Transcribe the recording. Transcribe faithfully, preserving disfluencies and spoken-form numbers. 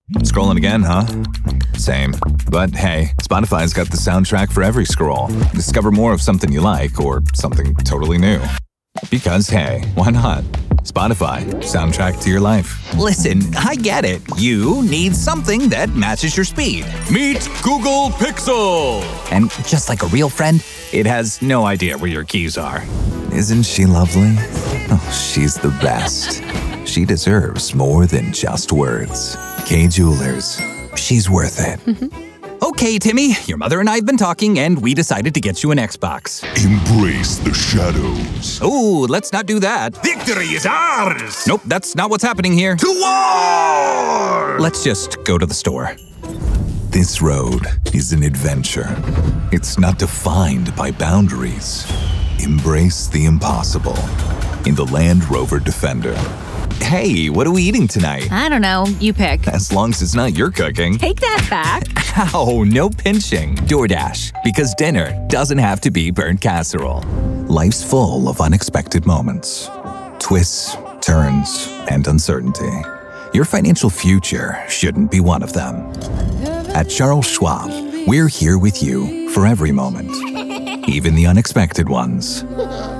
Scrolling again, huh? Same. But hey, Spotify's got the soundtrack for every scroll. Discover more of something you like or something totally new. Because hey, why not? Spotify, soundtrack to your life. Listen, I get it. You need something that matches your speed. Meet Google Pixel! And just like a real friend, it has no idea where your keys are. Isn't she lovely? Oh, she's the best. She deserves more than just words. Kay Jewelers, she's worth it. Okay, Timmy, your mother and I have been talking, and we decided to get you an Xbox. Embrace the shadows. Oh, let's not do that. Victory is ours! Nope, that's not what's happening here. To war! Let's just go to the store. This road is an adventure. It's not defined by boundaries. Embrace the impossible in the Land Rover Defender. Hey, what are we eating tonight? I don't know. You pick. As long as it's not your cooking. Take that back. Ow, no pinching. DoorDash, because dinner doesn't have to be burnt casserole. Life's full of unexpected moments, twists, turns, and uncertainty. Your financial future shouldn't be one of them. At Charles Schwab, we're here with you for every moment, even the unexpected ones.